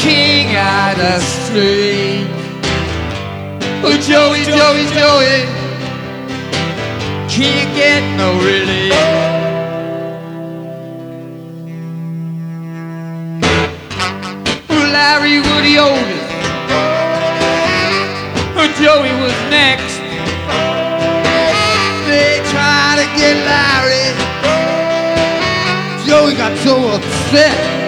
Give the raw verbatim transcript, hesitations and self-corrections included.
king of the street. Oh, Joey, Joey, Joey, can't get no relief. Larry Woody Otis, oh, Joey was next. They tried to get Larry, Joey got so upset.